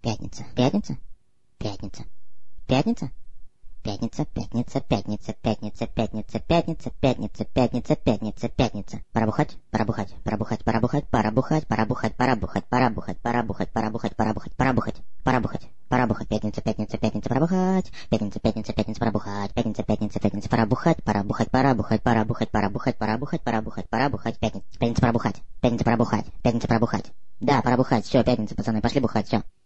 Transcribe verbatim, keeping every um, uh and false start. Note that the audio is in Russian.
Пятница. Пятница? Пятница. Пятница? Пятница, пятница, пятница, пятница, пятница, пятница, пятница, пятница, пятница, пятница. Пора бухать, пора бухать, пора бухать, пора бухать, пора бухать, пора бухать, пора бухать, пора бухать, пора бухать, пора бухать, пора бухать, пора бухать, пора бухать, пора бухать, пятница, пятница, пятница, пора бухать, пятница, пятница, пятница, пора бухать, пятница, пятница, пятница, пора бухать, пора бухать, пора бухать, пора бухать, пора бухать, пора бухать, пора бухать, пора бухать, пятница, пятница, пора бухать, пятница, пора бухать, пятница, пора бухать. Да, пора бухать, все, пятница, пацаны, пошли бухать, все.